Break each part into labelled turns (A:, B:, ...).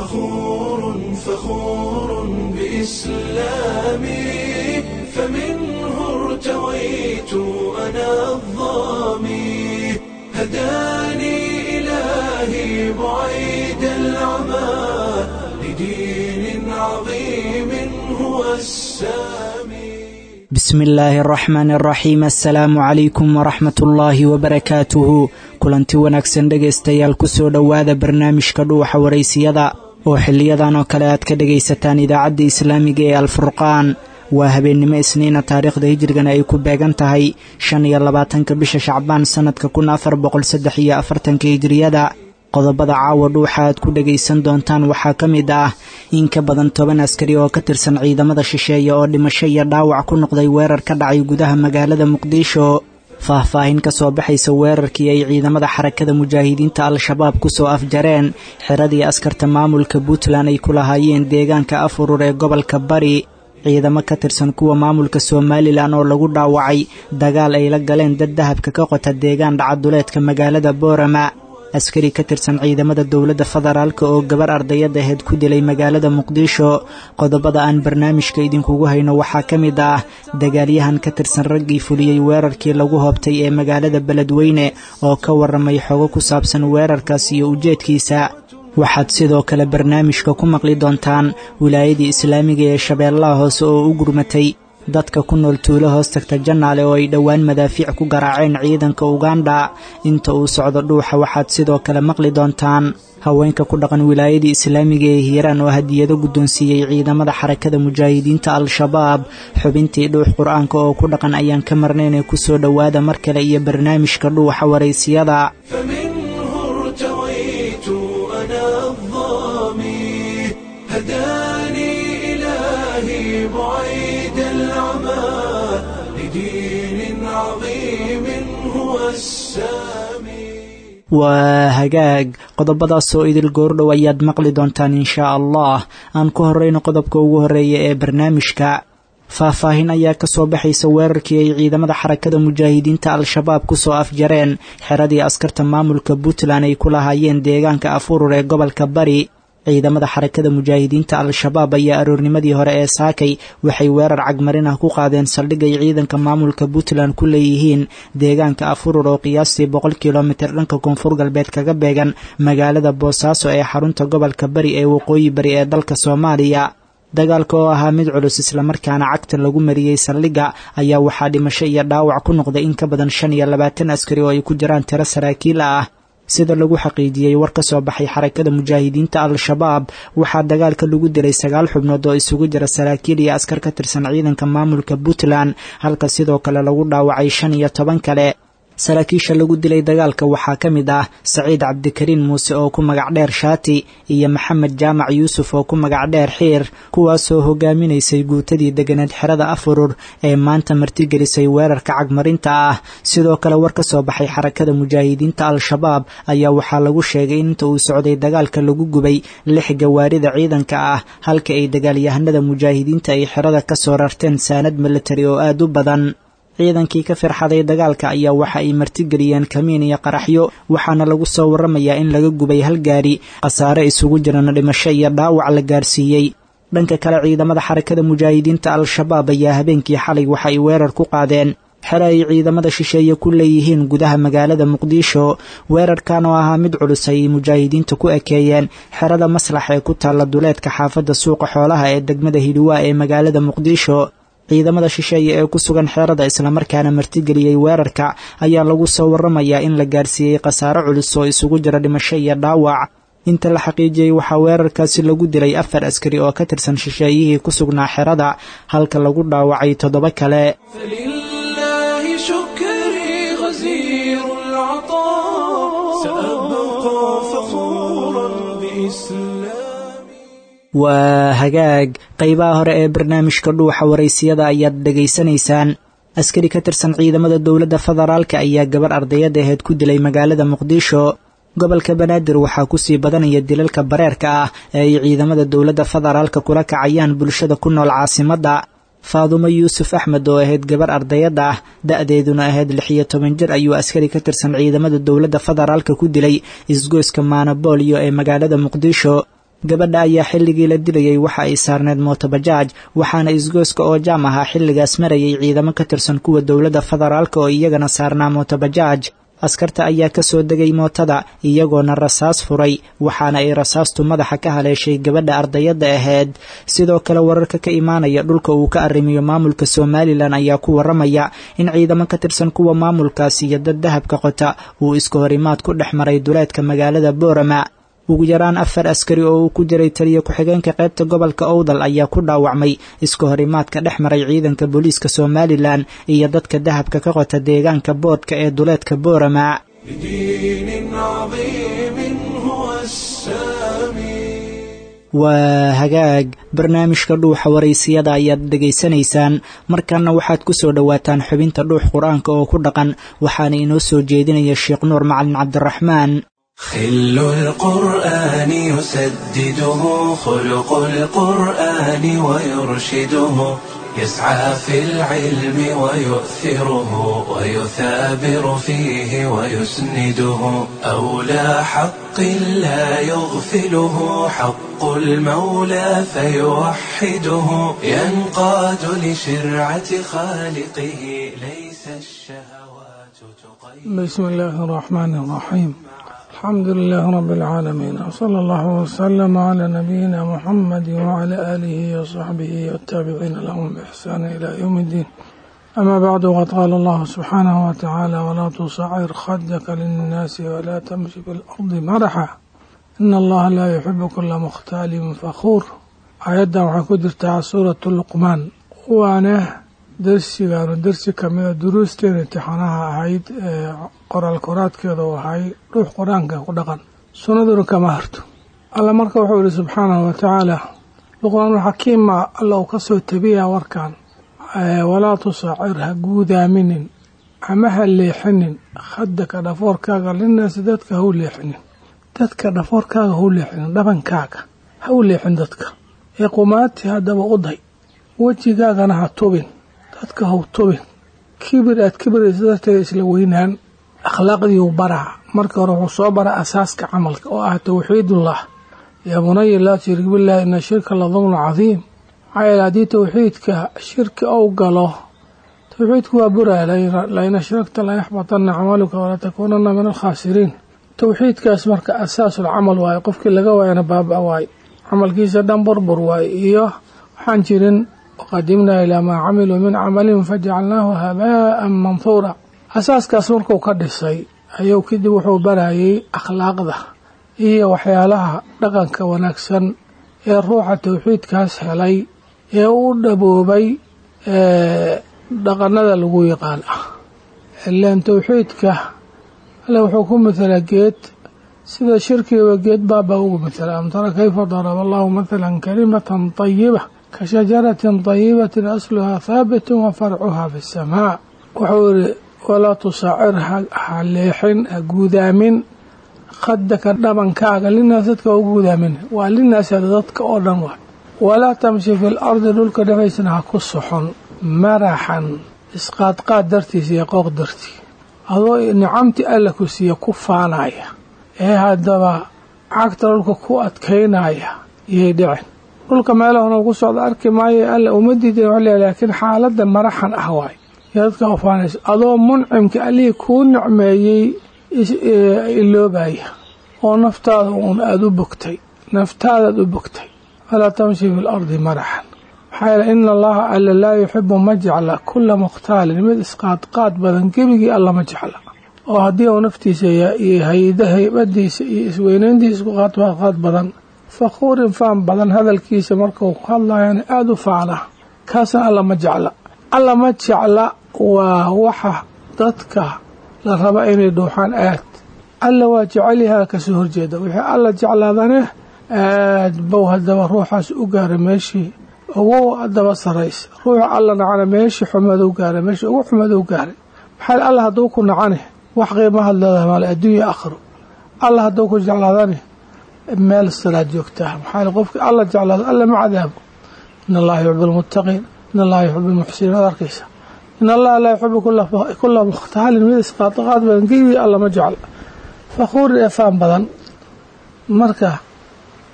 A: فخور بإسلامي فمنه ارتويت أنا الظامي هداني إلهي بعيد العمى لدين عظيم هو السامي.
B: بسم الله الرحمن الرحيم. السلaamu calaykum waraxmat ullaahi wabarakaatuhu. kulanti wanaagsan dhegaystayaal kusoo dhowaada barnaamijka dhuuxa waraysiyada oo xiliyadan oo kale aad ka dhegaysataan idaacadda islaamiga ee alfurqaan. waa habeennimo isniina taariikhda hijrigana ay ku beegan tahay 25 bisha shacbaan sanadka 1443 hijriyada. qodobada caawa dhuuxa aad ku dhagaysan doontaan waxaa ka mid ah in ka badan 10 askari oo ka tirsan ciidamada shisheeye oo dhimasho iyo dhaawac ku noqday weerar ka dhacay gudaha magaalada muqdisho. faahfaahin ka soo baxaysa weerarkii ay ciidamada xarakada mujaahidiinta al-shabaab ku soo afjareen xiradii askarta maamulka Puntland ay ku lahaayeen deegaanka Afurur ee gobolka Bari. ciidamo ka tirsan kuwa maamulka Somaliland oo lagu dhaawacay dagaal ay la galeen dad dahabka ka qota deegaan dhacaduleedka magaalada Boorama. askari ka tirsan ciidamada dowladda federaalka oo gabar ardayad ahayd ku dilay magaalada muqdisho. qodobada aan barnaamijka idinkugu hayno waxaa ka mid ah dagaalyahan ka tirsan raggii fuliyey weerarkii lagu hoobtay ee magaalada beledweyne oo ka warramay xogo ku saabsan weerarkaas iyo ujeedkiisa. waxaad sidoo kale barnaamijka ku maqli doontaan wilaayadii islaamiga ee shabeellaha hoose oo u gurmatay dadka ku nool tuulo hoos tagta Janaale oo ay dhowaan madaafiic ku garaaceen ciidanka Uganda. inta uu socdo dhuuxa waxaad sidoo kale maqli doontaan haweenka ku dhaqan wilaayadii islaamiga ee Hiiraan oo hadiyado guddoonsiiyey ciidamada xarakada mujaahidiinta al-shabaab. xubintii dhuux quraanka oo ku dhaqan ayaan ka marnaynay ku soo dhowaada mar kale iyo barnaamijka dhuuxa waraysiyada.
A: بعيد العمى لدين عظيم هو السامي.
B: waa hagaag qodobadaasoo idil goordhow ayaad maqli doontaan inshaa allah. aan ku horrayno qodobka ugu horreeya ee barnaamijka. faahfaahin ayaa ka soo baxaysa weerarkii ay ciidamada xarakada mujaahidiinta al-shabaab ku soo afjareen xiradii askarta maamulka Puntland ay ku lahaayeen deegaanka Afurur ee gobolka Bari. ciidamada xarakada mujaahidiinta al-shabaab ayaa aroornimadii hore ee saakay waxay weerar cagmarin ah ku qaadeen saldhig ay ciidanka maamulka Puntland ku leeyihiin deegaanka Afurur oo qiyaastii 100 kilomitir dhanka koonfur galbeed kaga beegan magaalada Boosaaso ee xarunta gobolka Bari ee waqooyi bari ee dalka Soomaaliya. dagaalka oo ahaa mid culus isla markaana cagta lagu mariyey saldhigga ayaa waxaa dhimasho iyo dhaawac ku noqday in ka badan 25 askari oo ay ku jiraan tiro saraakiil ah. sida lagu xaqiijiyey war ka soo baxay xarakada mujaahidiinta al-shabaab waxaa dagaalka lagu dilay 9 xubnood oo isugu jira saraakiil iyo askar ka tirsan ciidanka maamulka Puntland halka sidoo kale lagu dhaawacay 15 kale. saraakiisha lagu dilay dagaalka waxaa ka mid ah Saciid Cabdikariin Muuse oo ku magac dheer Shaati iyo Maxamed Jaamac Yuusuf oo ku magac dheer Xiir kuwaasoo hogaaminaysay guutadii deganeed xerada Afurur ee maanta martigelisay weerarka cagmarinta ah. sidoo kale war ka soo baxay xarakada mujaahidiinta al-shabaab ayaa waxaa lagu sheegay inta uu socday dagaalka lagu gubay 6 gawaarida ciidanka ah halka ay dagaalyahanada mujaahidiinta ay xerada ka soo rarteen saanad military oo aad u badan. ciidankii ka firxaday dagaalka ayaa waxa ay martigeliyeen kamiin iyo qaraxyo waxaana lagu soo warramayaa in laga gubay 1 gaari khasaare isugu jirana dhimasho iyo dhaawac la gaarsiiyey. dhanka kale ciidamada xarakada mujaahidiinta al-shabaab ayaa habeenkii xalay waxa ay weerar ku qaadeen xero ay ciidamada shisheeye ku leeyihiin gudaha magaalada muqdisho. weerarkan oo ahaa mid culus ay mujaahidiinta ku ekeeyeen xerada maslax ee ku taalla duleedka xaafadda suuqa xoolaha ee degmada Hidwaa ee magaalada muqdisho. ciidamada shisheeye ee ku sugan xerada isla markaana martigeliyey weerarka ayaa lagu soo warramayaa in la gaarsiiyey khasaare culus oo isugu jira dhimasho iyo dhaawac. inta la xaqiijiyey waxaa weerarkaasi lagu dilay 4 askari oo ka tirsan shisheeyihii ku sugnaa xerada halka lagu dhaawacay 7 kale.
A: فلله شكري غزير العطاء سأبقى فخورا بإسلامي.
B: waa hagaag qaybaha hore ee barnaamijka dhuuxa waraysiyada ayaad dhegaysanaysaan. askari ka tirsan ciidamada dowladda federaalka ayaa gabar ardayad ahayd ku dilay magaalada muqdisho. gobolka Banaadir waxaa ku sii badanaya dilalka bareerka ah ee ay ciidamada dowladda federaalka kula kacayaan bulshada ku nool caasimadda. Faadumo Yuusuf Axmed oo ahayd gabar ardayad ah da'deeduna ahayd 16 jir ayuu askari ka tirsan ciidamada dowladda federaalka ku dilay isgoyska Maanaboolyo ee magaalada Muqdisho. gabadha ayaa xilligii la dilayay waxa ay saarneed mootobajaaj waxaana isgooska oo jaam ahaa xilligaas marayay ciidamo ka tirsan kuwa dowladda federaalka oo iyagana saarnaa mootobajaaj askarta ayaa ka soo degay mootada iyagoona rasaas furay waxaana ay rasaastu madaxa ka haleeshay gabadha ardayadda ahayd sidoo kale wararka ka imaanaya dhulka uu ka arrimiyo maamulka Somaliland ayaa ku waramaya in ciidamo ka tirsan kuwa maamulkaasi iyo dad dahabka qota uu iska horimaad ku dhex maray duleedka magaalada Boorama ugu yaraan 4 askari oo ku jiray taliye ku-xigeenka qaybta gobolka Awdal ayaa ku dhaawacmay iska horimaadka dhex maray ciidanka booliiska Somaliland iyo dadka dahabka ka qota deegaanka boodka ee duleedka Boorama waa hagaag barnaamijka dhuuxa waraysiyada ayaad dhegaysanaysaan markana waxaad ku soo dhawaataan xubinta dhuux quraanka oo ku dhaqan waxaana inoo soo jeedinaya Sheekh Nuur Macalin Cabdiraxmaan
A: خل القرآن يسدده خلق القرآن ويرشده يسعى في العلم ويؤثره ويثابر فيه ويسنده أولى حق لا يغفله حق المولى فيوحده ينقاد لشرعة خالقه ليس الشهوات تقيد.
C: بسم الله الرحمن الرحيم الحمد لله رب العالمين وصلى الله وسلم على نبينا محمد وعلى آله وصحبه والتابعين لهم بإحسان إلى يوم الدين أما بعد وقد قال الله سبحانه وتعالى ولا تصعر خدك للناس ولا تمشي في الأرض مرحا إن الله لا يحب كل مختال فخور آيادا وحكودرتها سورة اللقمان وأنا درسي كمية دروستين امتحانها أهيد qoraal koraadkeeda waxay ruux quraanka ku dhaqan sunnaduna kama harto alla marka wuxuu yiri subhanahu wa ta'ala luqmaan xakiima alla uu ka soo tabiya warkan wala tusa'irha guudaminin ama haleexinin khadaka dhafoorkaaga linnaas dadka hu leexinin dadka dhafoorkaaga hu leexinin dhabankaaga hu leexin dadka ee qumaati hadaba uday wajigaagana ha tubin dadka hu tubin kibir isla weynaan أخلاقي وبرع مركه روح صبر أساسك عملك أو توحيد الله يا بني لا تشرك بالله إن الشرك لظلم عظيم عيل دي توحيدك شرك أو قاله توحيدك وبرع لئن أشركت لا يحبطن عملك ولا تكونن من الخاسرين توحيدك اسمك أساس العمل ويقفك لقوا أنا باب أواي عمل كيس دم بربر وإيه حنجرين وقدمنا إلى ما عملوا من عمل فجعلناه هباء منثورا asaaskaas markuu ka dhisay ayuu kadib wuxuu barayay akhlaaqda iyo waxyaalaha dhaqanka wanaagsan ee ruuxa tawxiidkaas helay ee uu dhaboobay dhaqanada lagu yaqaan ilaan tawxiidka alla wuxuu ku mathalaa geed sida shirkiga geed baaba ugu mathalaa am tara kayfa daraba allahu mathalan kalimatan tayyiba ka shajaratin tayyibatin asluha thabitun wa far'uha fi as-samaa wuxuu ولا تصعرها حليحين أجودامين خدك الدبن كاغ للناس تكوجودامين وللناس ذاتك أردن ولا تمشي في الأرض دولك دفيسنها كصحن مرحا إسقاط قادرتي سيقوق درتي هذا نعمتي ألك سيكفانايا هذا عكتر لك كوات كينايا يدعن دولك ما له نقص على أرك معي ألا أمدي عليه لكن حالة مرحا أهواي يدك وفانس أضو منعمك ألي كون نعمي إلوبايا ونفتاد أدو بكتي فلا تمشي في الأرض مرحا حيث إن الله ألا لا يحب مجعل كل مختال من إسقاط قاد بدن كبقي الله مجعل وهديه نفتي هيده بدي سوينين دي إسقاط قاد بدن فخور فام بدن هذا الكيس مركو الله يعني أدو فعله كاسا الله مجعل الله مجعل ووحى ضدك لربا إني دوحان آت الله وجعلها كسهر جيدا وحي الله جعل هذا بو هالدوا روحاس أقار ماشي وو هالدوا سريس روح الله نعاني ماشي حمد أقار ماشي وو حمد أقار بحال الله هدوكو نعاني وحقي ما هالدوا مال الدنيا آخر الله هدوكو جعل هذا مال الصلاة جوكتها بحال قفك الله جعل هذا الله مع ذهب إن الله يحب المتقين إن الله يحب المحسنين هذا ركيسة إن الله لا يحب كل مختال من إسقاطات بنقيبي الله مجعل فخور إفام بدن مركة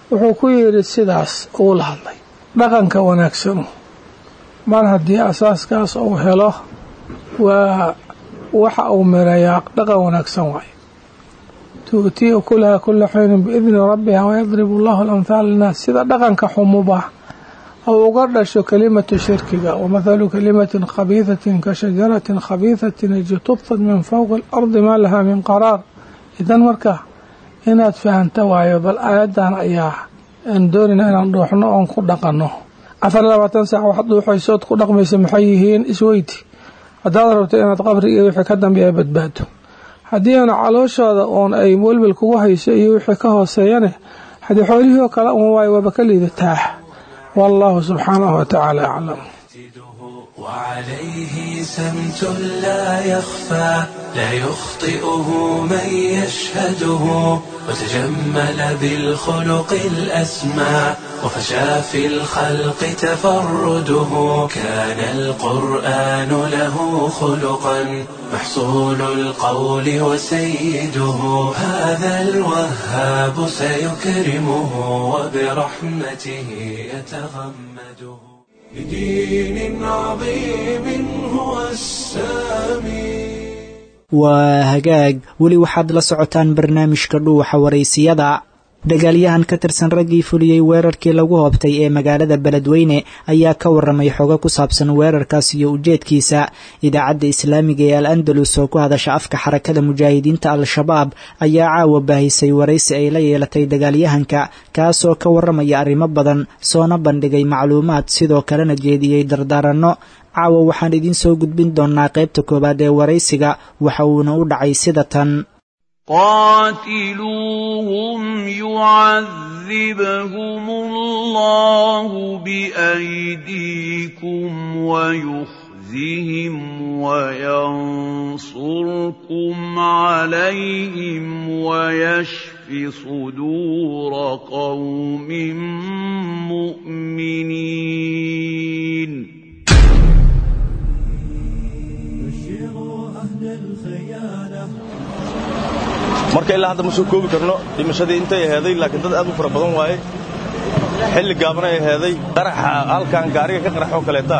C: wuxuu ku yidhi sidaas uu la hadlay dhaqanka wanaagsanu mar haddii asaaskaas uu helo waa waxa uu mirayaa dhaqan wanaagsan waaye tu'tii ukulaha kula xiinin biidni rabbiha wayadribu allahu alamhaala linnaas sida dhaqanka xumuba oo uga dhasho kelimatu shirkiga wamathalu kalimatin khabiihatin ka shajaratin khabiihatin ijtubtat min fawqi alardi maa lahaa min qaraar idan marka inaad fahanta waayo bal aayaddan ayaa aan doonina inaan dhuuxno oon ku dhaqanno 24 saac waxaad dhuuxaysood ku dhaqmaysa maxay yihiin isweyti haddaad rabto inaad qabri iyo wixii ka dambeeya badbaado haddii aana calooshooda oon ay welwel kugu hayso iyo wixii ka hooseeyane haddii xoolihii oo kale un waayo waaba ka liidataa wallahu subxaanahu watacaala aclam
A: وعليه سمت لا يخفى لا يخطئه من يشهده وتجمل بالخلق الأسمى وفشى في الخلق تفرده كان القرآن له خلقا محصول القول وسيده هذا الوهاب سيكرمه وبرحمته يتغمده بدين عظيم هو السامي
B: وهجاج ولي waxaad la socotaan barnaamijka dhuuxa wareysiyada dagaalyahan ka tirsan raggii fuliyay weerarkii lagu hoobtay ee magaalada Beledweyne ayaa ka waramay xogo ku saabsan weerarkaas iyo ujeedkiisa idaacadda islaamiga ee Al-Andalus oo ku hadasha afka xarakada mujaahidiinta Al-Shabaab ayaa caawa baahisay wareysi ay la yeelatay dagaalyahanka kaas oo ka waramaya arrimo badan soona bandhigay macluumaad sidoo kalena jeediyay dardaaranno caawa waxaan idin soo gudbin doonaa qaybta koobaad ee wareysiga waxa uuna u dhacay sida tan
D: قاتلوهم يعذبهم الله بأيديكم ويخزهم وينصركم عليهم ويشف صدور قوم مؤمنين
E: بشروا أهل الخيانة
F: marka ilaa hadda ma soo koobi karno dhimashadii intay aheeday laakiin dad aad u fara badan waaye xilli gaaban ay aheeday qaraxa halkan gaariga ka qaraxo kaleeta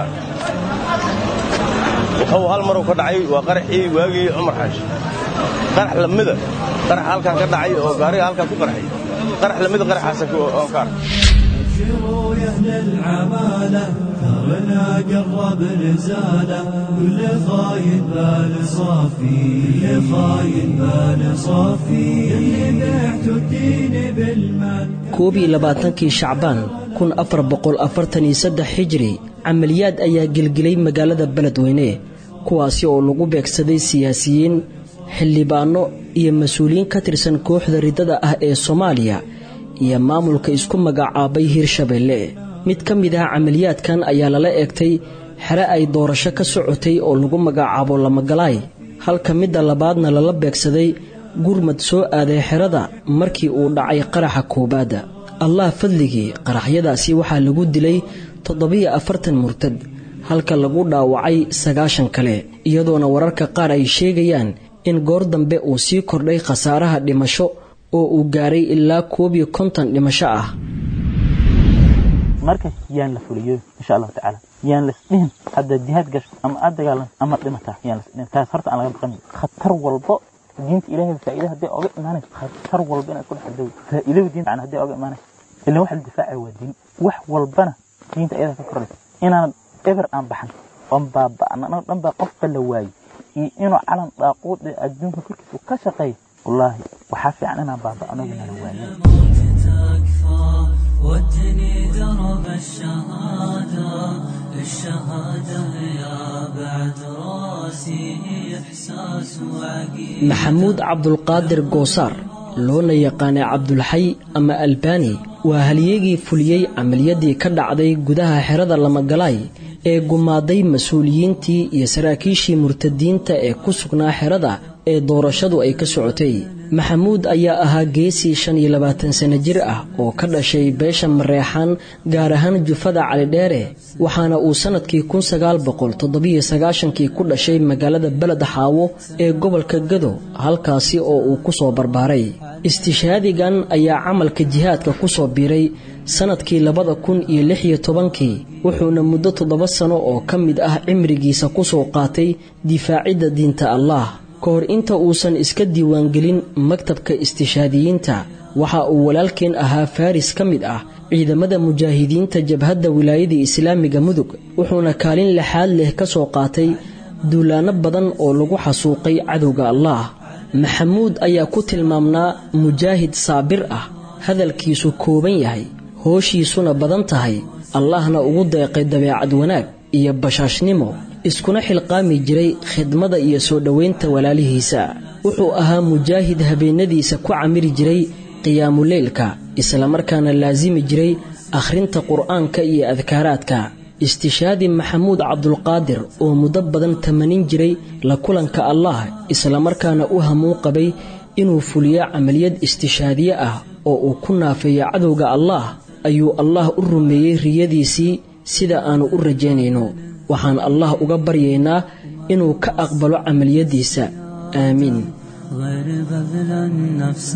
F: wuxuu hal mar ka dhacay waa qaraxii waagii Umar Xaashi qarax lamida qarax halkan ka dhacay oo gaariga halkan ku qaraxay qarax lamida qaraxaas oo kaar
E: بشروا يا أهل العمالة ثغرنا قرب نزاله كل خاين بال صافي كل خاين بال صافي اللي بعتوا الدين بالمال
G: 22 شعبان 1443 hijri عمليات ayaa gilgilay magaalada Beledweyne kuwaasi oo lagu beegsaday siyaasiyiin xildhibaano iyo mas'uuliyiin ka tirsan kooxda ridada ah ee Soomaaliya iyo maamulka isku magacaabay Hirshabeelle mid ka mid ah amaliyaadkan ayaa lala eegtay xare ay doorasho ka socotay oo lagu magacaabo Lamagalaay halka midda labaadna lala beegsaday gurmad soo aaday xerada markii uu dhacay qaraxa koobaada Allah fadligii qaraxyadaasi waxaa lagu dilay 47 murtad halka lagu dhaawacay 9 kale iyadoona wararka qaar ay sheegayaan in goor dambe uu sii kordhay khasaaraha dhimasho oo uu gaaray ilaa 50 dhimasho ah
H: marka yaan la fuliyo insha Allah taala yaan la isdhin hadda jihad gash ama adagaalan ama dhimata yaan la isdhin taas horta aan laga baqan khatar walbo diinta Ilaahay faa'iido hadii oga iimaanay khatar walbo in ku dhaxdo faa'iido diinta aan hadii oga iimaanay ilaa wax difaaci waa diin wax walbana diinta iyada ka koray inaan ever aan baxan oo baaba'na dhanba qofka la waayay inuu calan daaqood adduunka korkiisa ka shaqeey wallahi waxa fiican inaan baaba'no inaan waayay
E: ودني درب الشهادة يا بعد راسي إحساس وعقيد
G: محمود عبد القادر قوصار لونا يقاني عبد الحي أما ألباني وهليجي فليي عمليدي كدعدي قدها حرادة Lamagalaay ee gumaaday mas'uuliyiintii iyo saraakiishii murtadiinta ee ku sugnaa xerada ee doorashadu ay ka socotay maxamuud ayaa ahaa geesi 25 sano jir ah oo ka dhashay beesha Mareexaan gaar ahaan jufada Cali Dheere waxaana uu sanadkii 1997 ku dhashay magaalada Beled Xaawo ee gobolka Gado halkaasi oo uu ku soo barbaaray istishhaadigan ayaa camalka jihaadka ku soo biiray sanadkii 2016 wuxuuna muddo 7 sano oo ka mid ah cimrigiisa ku soo qaatay difaacidda diinta Allah ka hor inta uusan iska diiwaangelin maktabka istishhaadiyiinta waxa uu walaalkeen ahaa Faris ka mid ah ciidamada mujaahidiinta jabhadda wilaayada islaamiga mudug wuxuuna kaalin laxaad leh ka soo qaatay duulaano badan oo lagu xasuuqay cadowga Allah maxamuud ayaa ku tilmaamnaa mujaahid saabir ah hadalkiisu kooban yahay hooshiisuna badan tahay Allahna ugu deeqay dabeecad wanaag iyo bashaashnimo iskuna xilqaami jiray khidmada iyo soo dhaweynta walaalihiisa wuxuu ahaa mujaahid habeenadiisa ku camiri jiray qiyaamul leylka isla markaana laazimi jiray akhrinta quraanka iyo adkaaraadka istishhaadi maxamuud cabdulqaadir oo muddo badan tamanin jiray la kulanka Allah isla markaana u hamuun qabay inuu fuliyo amaliyad istishhaadiye ah oo uu ku naafeeyo cadowga Allah ayuu Allah u rumeeyay riyadiisii sida aanu u rajaynayno waxaan Allah uga baryaynaa inuu ka aqbalo amaliyadiisa aamin
E: غير بذل النفس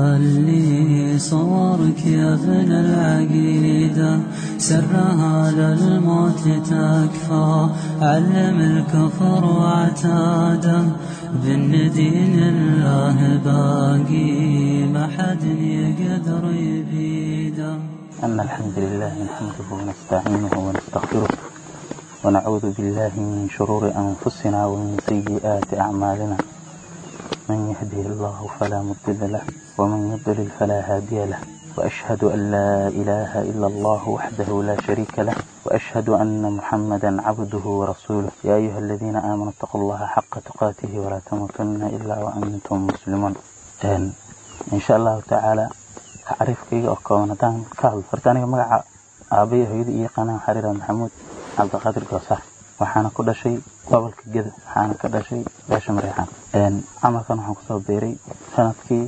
E: للي صورك يا ابن العقيدة سرها للموت تكفى علم الكفر وعتاده بالندين الله باقي ما حد يقدر يبيده
H: أن الحمد لله نحمده ونستعينه ونستغفره ونعوذ بالله من شرور أنفسنا ومن سيئات أعمالنا من يهده الله فلا مضل له ومن يضلل فلا هادي له وأشهد أن لا إله إلا الله وحده لا شريك له وأشهد أن محمدا عبده ورسوله يا أيها الذين آمنوا اتقوا الله حق تقاته ولا تموتن إلا وأنتم مسلمون إن شاء الله تعالى أعرف كيف أكون دان كهل فرتاني مع أبي هيدي قناة حرير محمود عبد القادر قصار waxaana ku dhashay gobolka Geda waxaana ka dhashay beesha Mareexaan amarkan waxaan ku soo beeray sanadkii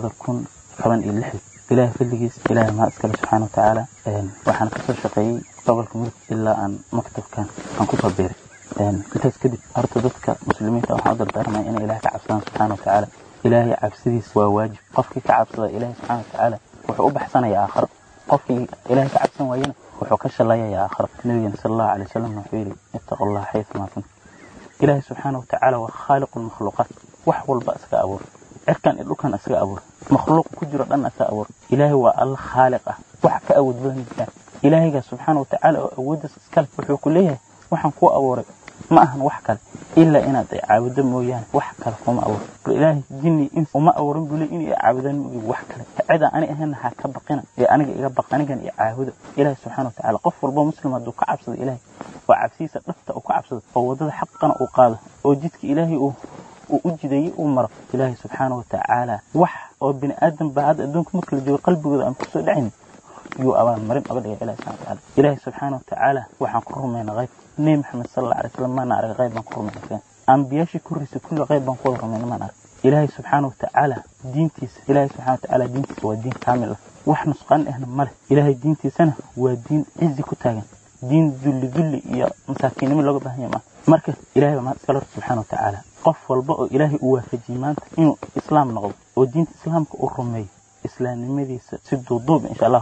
H: 2016 ilaahay fadligiis ilaahay ma iska subhanahu wa ta'ala waxaan ka soo shaqeeyay gobolka Mudug ilaa aan maktabkan aan ku soo beeray intaas kadib horta dadka muslimiinta waxaan u dardaarmay in ilaahay ka cabsadaan subhanahu wa ta'ala ilaahay cabsidiisa waa waajib qofkii ka cabsada ilaahay subhanahu wa ta'ala wuxuu u baxsanayaa aakhiro qofkii ilaahay ka cabsan waayana wuxuu ka shalayaa aakhiro nabiga sallallahu alayhi wasallam wuxuu yiri ittaqullah haythuma kuntum ilaahay subhanahu wa ta'ala waa khaliqul makhluqat wax walba iska abuur cirkan dhulkan iska abuur makhluuq ku jiro dhan iska abuur ilaahay waa al khaliq ah wax ka awood badan ilaahay subhanahu wa ta'ala oo awoodis iska wuxuu ku leeyahay waxaan ku abuuray ma ahan wax kale illa inaad caabudo mooyaan wax kale kuma abuur ilaahay jinni in uma abuurin buu leeyahay inay caabudaan wax kale cida ani ahaan ha ka baqina ee aniga iga baqanigan iyo caabudo ilaahay subhanahu wa ta'ala qof walba muslim haduu ka cabsado ilaahay waa cabsiisa dhafta oo ka cabsado oo wadada xaqana uu qaado oo jidka ilaahay uu u jideeyay uu maro ilaahay subhanahu wa ta'ala wax oo bini aadam baad adduunka marka la joogo qalbigooda aan ku soo dhacin يو أوان مرين أبدا إلهي سبحانه وتعالى إلهي سبحانه وتعالى وحن قرمين غيب نبي محمد صلى الله عليه وسلم ما نعرف غيب من قرمين فين أنبياشي كرسي كل غيب من قرمين ما نعرف إلهي سبحانه وتعالى دينتيس إلهي سبحانه وتعالى دينتيس هو الدين كامل وحن سقان إحنا ماله إلهي دينتيس أنا هو الدين عزي كتاغن دين ذل يا مساكين من لغة بهنية ما مركز إلهي ما سأله سبحانه وتعالى قف والبقى إلهي وافجي مانت إنه إسلام نغض ودين إسلام كأرمي إسلام المدي سد الضوء إن شاء الله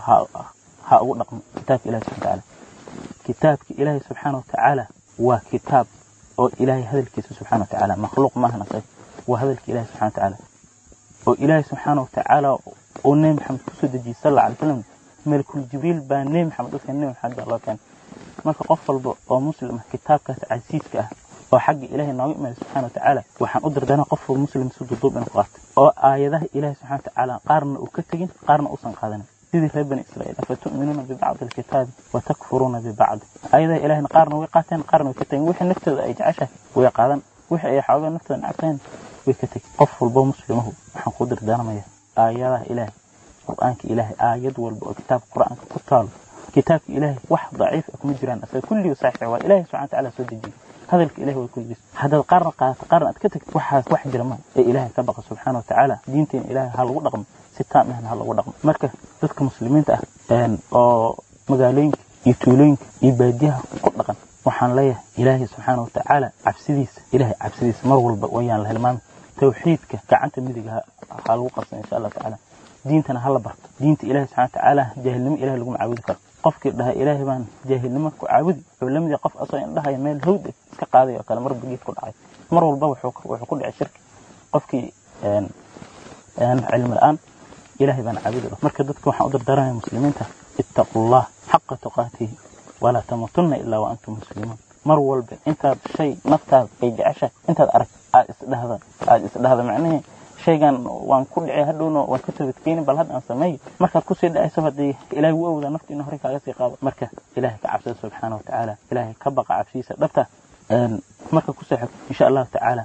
H: ها رقم كتاب إلهي سبحانه وتعالى كتاب إلهي سبحانه وتعالى وكتاب أو إلهي هذا الكتاب سبحانه وتعالى مخلوق ما هنا صحيح وهذا الإلهي سبحانه وتعالى وإلهي سبحانه وتعالى ونبي محمد صلى الله عليه وسلم ملك الجبريل بان نبي محمد كان نبي محمد الله كان ما قفل ومسلم كتاب عزيز كه وحق إلهي النبي سبحانه وتعالى وحن قدر دنا قفل مسلم سد الضوء بنقاط أو آياته إلهي سبحانه وتعالى قارن وكتجين قارن أصلا قادنا سيدي في بني إسرائيل فتؤمنون ببعض الكتاب وتكفرون ببعض أيضا إلهي قارن وقاتين قارن وكتجين وحن نفتذ أي عشاء ويقادن وحن أي حاجة نفتذ عقين وكتجين قفل بو مسلمه وحن قدر دنا ما آياته إلهي قرآنك إلهي آيات والكتاب قرآنك كتاب كتاب إلهي واحد ضعيف أكمل جيران أصلا كل صحيح وإلهي سبحانه وتعالى سدجي هذا الإله وكل جس هذا القرن قرن أتكتك واحد جرمان إلهي سبق سبحانه وتعالى دينتين إلهي هالو رقم 6 مهن هالو رقم مركز dadka muslimiinta ah oo magaalooyinka iyo tuulooyinka iyo baadiyaha ku dhaqan waxaan leeyahay Ilaahay subhanahu wa ta'ala cabsidiisa mar walba wayaan la helmaan tawxiidka gacanta midiga ha lagu qabsan insha Allah ta'ala diintana hala barto diinta ilaahay subxaanahu wa tacaala jaahilnimo ilaahay lagu caabudi karo qofkii dhaha ilaahay baan jaahilnimo ku caabudi wuxuu la mid yahay qof asoo indhahay meel hawd iska qaaday oo kale mar bageed ku dhacay mar walba wuxuu ku dhacay shirki qofkii cilmi la'aan ilaahay baan caabudi marka dadka waxaan u dardaaranayaa muslimiinta ittaqullah xaqa tuqaatihi wala tamutunna illaa wa antum muslimuun mar walba intaad shay naftaada ay jeceshahay intaad arag aad isdhahda macnaheedu shaygan waan ku dhacay hadhowna waan ka toobadkeeni bal hadda aan sameeyo markaad ku sii dhacayso hadii ilaahay wuu awoodaa naftiina hore kaaga sii qaado marka ilaahay ka cabsada subxaanahu wa tacaala ilaahay ka baqa cabsiisa dhabta marka ku soo xig insha Allah tacaala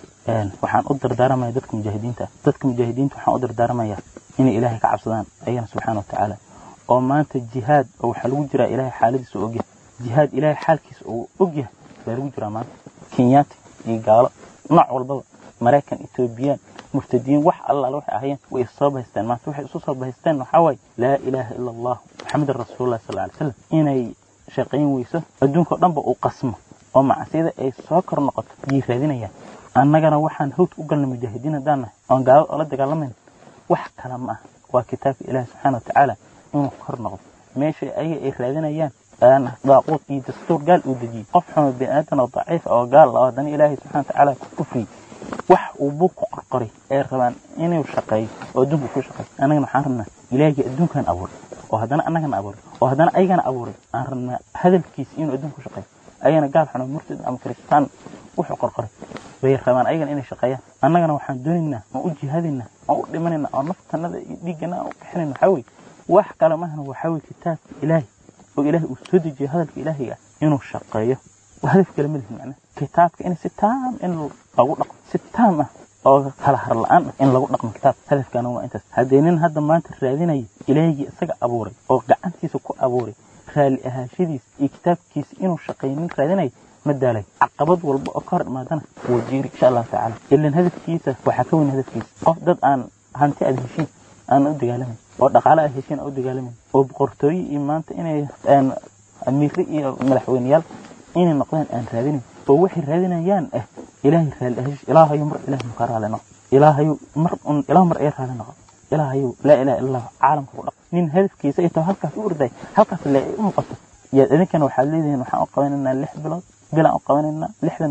H: waxaan u dardaaramayaa dadka mujaahidiinta waxaan u dardaaramayaa inay ilaahay ka cabsadaan ayana subxaanahu wa tacaala oo maanta jihaad oo waxa lagu jira ilaahay xaaladiisa og yahay jihaad ilaahay xaalkiisa og yahay baa lagu jira maanta Kenyaati iyo gaalo nooc walba Mareykan Ethiopian murtadiin wax Allah wax ahayeen way soo bahistaan maanta waxay isu soo bahistaan waxa way la ilaaha illa Allah Muhammad rasuulullah sallallahu alayhi wasallam inay shaqeyn weyso adduunka dhanba uu qasmo oo macsida ay soo kor noqoto raadinayaan annagana waxaan hawd u galnay mujaahidiin daana oo gaalo la dagaalamayna wax kala ma ah waa kitaabka ilaahay subxaanahu wa tacaala inuu kor noqdo meesha ay raadinayaan daaqood iyo dastuur gaal uu dejiyay qof xun bini'aadan oo daciif oo gaal ah dan ilaahay subxaanahu wa tacaala ku kufri wax uu buu ku qorqoray ee rabaan inuu shaqeeyo oo adduunka ku shaqeeyo anagana waxaan rabnaa ilaahay adduunkan abuuray oo haddana annagana abuuray oo haddana ayagana abuuray aan rabnaa hadalkiisa inuu adduunka ku shaqeeyo ayana gaal xun murtad ama kristaan wuxuu qorqoray way rabaan ayagana inay shaqeeyaan annagana waxaan doonaynaa oo u jihaadinaa oo u dhimanaynaa oo naftanada iyo dhiigana u bixinayna waxa weeye wax kale ma ahan waxa weeye kitaab ilaahay oo ilaahay uu soo dejiyay hadalka ilaahiga inuu shaqeeyo hadaf kale ma lihin macna kitaabka in si taam in lagu dhaqmo si taam ah oo kala har la'aan in lagu dhaqmo kitaab hadafkana waa intaas hadeenin hadda maanta raadinay ilaahiga isaga abuuray oo gacantiisa ku abuuray raali ahaashadiis iyo kitaabkiisa inuu shaqeeynin raadinay madaalay caqabad walba oo kor imaadana wuu jiiri insha Allah tacaala ilaa hadafkiisa waxa ka weyn hadafkiisa qof dad aan hanti aad heshiin aan u dagaalamin oo dhaqaale ay heshiin oo dagaalamin oo boqortooyo iyo maanta inay amiir iyo madaxweynayaal inay noqdaan aan raadinin oo waxay raadinayaan ilaahay raali ilaahay mar ilaahay mukarralano ilaahay mar ay raadino ilaahay la ilaaha illa caalamka ku dhaq nin hadafkiisa ay tahay halkaas u urday halkaas la u muuqato ya idinkan waxa leedahay waxaan u qabanayna 6 bilood bilaan u qabanayna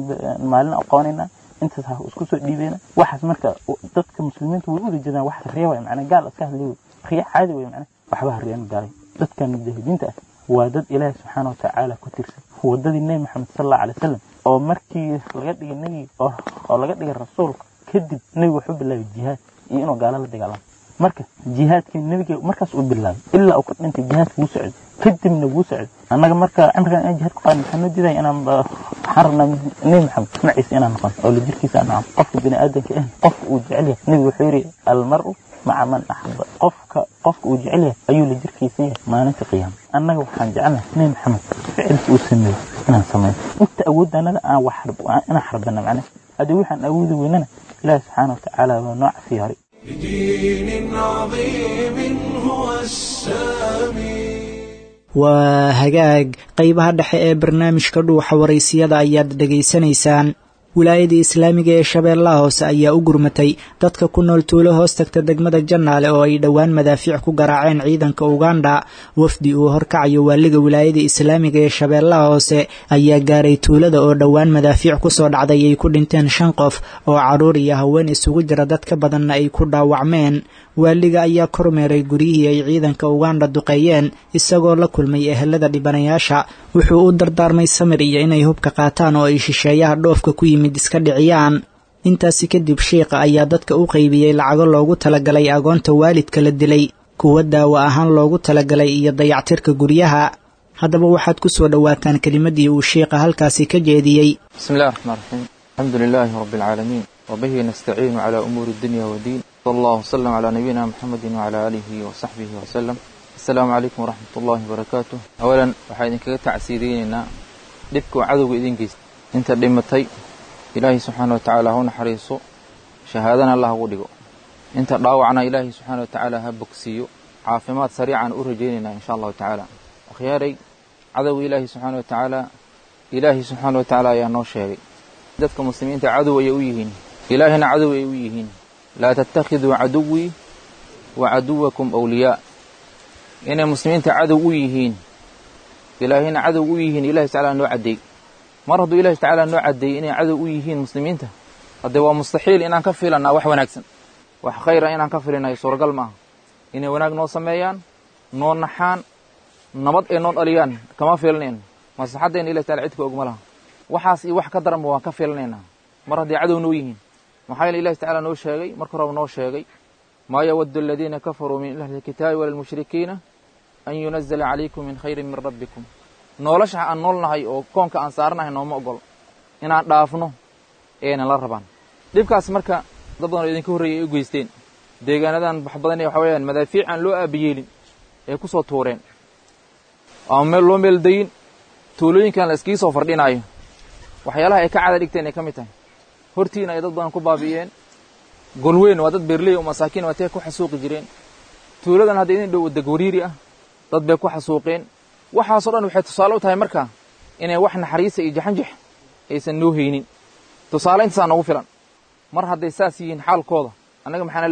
H: 6 maalin u qabanayna inta sax isku soo dhiibeena waxaas marka dadka muslimiintu way u jeedaan wax riyo way macna gaal iska hadlay riyo caadi way macna waxba riyo gaalay dadka mujaahidiinta waa dad ilaahay subxaanahu wa tacaala ku tirsan wadadii nabi maxamed sallallahu alayhi wasallam oo markii laga dhigay nabi oo laga dhigay rasuulka kadib nabi wuxuu bilaabay jihaad iyo inuu gaalo la dagaalamo marka jihaadkii nabiga markaas uu bilaabay ilaa uu ka dhintay jihaadka uu socday kadibna uu socday annaga marka amrigan aan jihaad ku qaadan maxamed diiday inaan xarna nabi maxamed maciisa inaan noqon oo la jirkiisa aan qofka bini aadanka qof uu jecel yahay nabi wuxuu yiri al-mar'u ma'a man ahabba qofka uu jecel yahay ayuu la jirkiisa maalinta qiyaam annaga waxaan jecelnahay nabi maxamed ficilka uu sameeyay inaan sameeyo inta awoodana aan wax inaan xarbana macna hadii waxaan awoodi weynana ilaahay subxaanahu wa tacaala waa nooc fiiari
A: بدين عظيم هو السامي
B: waa hagaag qaybaha dhexe ee barnaamijka dhuuxa waraysiyada ayaad dhegaysanaysaan wilaayada islaamiga ee shabeellaha hoose ayaa u gurmatay dadka ku nool tuulo hoos tagta degmada Jannaale oo ay dhowaan madaafiic ku garaaceen ciidanka Uganda wafdi uu horkacayo waaliga wilaayada islaamiga ee shabeellaha hoose ayaa gaaray tuulada oo dhowaan madaafiic ku soo dhacday ay ku dhinteen 5 qof oo caruur iyo haween isugu jira dadka badanna ay ku dhaawacmeen waaliga ayaa kormeeray guriyihii ay ciidanka Uganda duqeeyeen isagoo la kulmay ehelada dhibanayaasha wuxuu u dardaarmay samir iyo inay hubka qaataan oo ay shisheeyaha dhoofka ku yimid iska dhiciyaan intaasi kadib sheekha ayaa dadka u qaybiyay lacago loogu talagalay agoonta waalidka la dilay kuwa daawo ahaan loogu talagalay iyo dayactirka guryaha haddaba waxaad ku soo dhawaataan kalimadii uu sheekha halkaasi ka jeediyay
I: bismillaahir rahmaanir rahiim alxamdulillaahi rabbil aalamiin wa bihi nastaciinu ala umuuri dunya wa diin sallallahu sallam ala nabiyyina muhammadin wa ala alihi wa sahbihi wa sallam assalamu alaykum wa rahmatullahi wa barakatuh awalan waxaan idinkaga tacsiideynaa dhibka cadowga idin geystay inta dhimatay ilaahi subhanahu wa ta'ala hu naxariiso shahaadana allah ugu dhigo inta dhaawacna ilaahi subhanahu wa ta'ala ha bogsiyo caafimaad sariican u rajeynayna insha Allah ta'ala akhyaaray cadowga ilaahi subhanahu wa ta'ala ayaa noo sheegay dadka muslimiinta cadow ay u yihiin ilaahina cadow ay u yihiin la tattakhidhu aduwwi وعدوكم أولياء إن المسلمين عدو يهين إلهنا عدو يهين إله تعالى أنه عدي مرض إله تعالى أنه عدي إن عدو يهين مسلمين قد هو مستحيل إن نكفي لنا وح ونكسن وح خير إن نكفي لنا يسور قلمه إن وناك نو سميان نو نحان نبض نو أليان كما فيلنين ما صحد إن إله تعالى عدك أجملها وحاس وح قدر ما كفي لنا مرض عدو نويهين محايل إله تعالى نو شيء مركر نو شيء ما يود الذين كفروا من أهل الكتاب والمشركين أن ينزل عليكم من خير من ربكم نولش أن نولنا هاي أو كونك أنصارنا هنا ما أقول إن دافنه إيه نلا ربان ديبكاس مركا ضدنا إذا كوري يجوزتين ديجانا دان بحضني وحويان مدافع عن لو أبيين يكسو تورين أمل لو ملدين تولين كان الاسكيس وفردين عيه وحيالها كعادة دكتين كمتين هرتينا يضدنا كبابيين قلوين ودد بيرلي ومساكين وتيكو حسوق جيرين تولدان هادين دو دغوريري dad bay ku xasuuqeen waxa soo dhan waxay tusaale u tahay marka inay wax naxariis iyo jaxanjix aysan noo haynin tusaale inta aan ugu filan mar haday saas yihiin xaalkooda anaga maxaana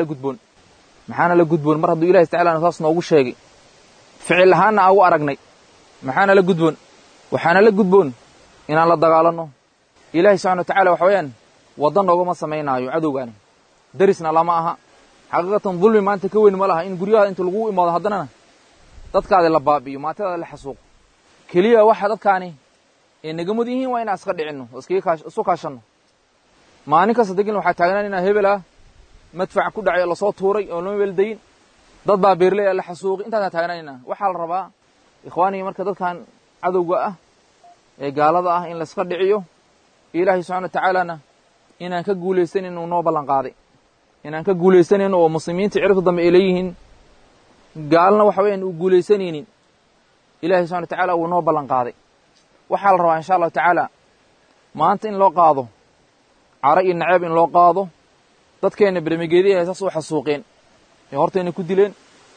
I: la gudboon mar hadduu Ilaahay Tacaala saas noogu sheegay ficil ahaan aan u aragnay maxaana la gudboon waxaana la gudboon inaan la dagaalano Ilaahay Subhanahu wa Ta'ala waxa weeyaan wadan noogama sameeynaayo cadowgaani darisna lama aha xaqiiqatan dhulmi maanta ka weyn ma laha in guryaha inta lagu imaado haddana dadkaada la baabiyo maatada la xasuuq kaliya waxa dadkaani ee naga mud yihiin waa in aska dhicino isku kaashano maalin kasta degin waxa taagnaan inaa hebela madfac ku dhacay la soo tuuray oo loo weeldayn dad baa beerley la xasuuq inta taagnaanina waxa la rabaa ikhwaani marka dadkan cadowga ah ee gaalada ah in la iska dhiciyo Ilaahay Subhanahu wa Ta'ala inaan ka guuleysanin inuu noo balan qaaday inaan ka guuleysanin oo muslimiinta cirifta dambe ay leeyihiin gaalna waxa weeyaan uu guuleysanaynin Ilaahay Subhanahu wa Ta'ala uu noo balan qaaday waxa la rabaa insha Allah Ta'ala maanta in loo qaado cara iyo nacab in loo qaado dadkeena barnaamijyada ay soo xasuuqeen ee horteena ku dileen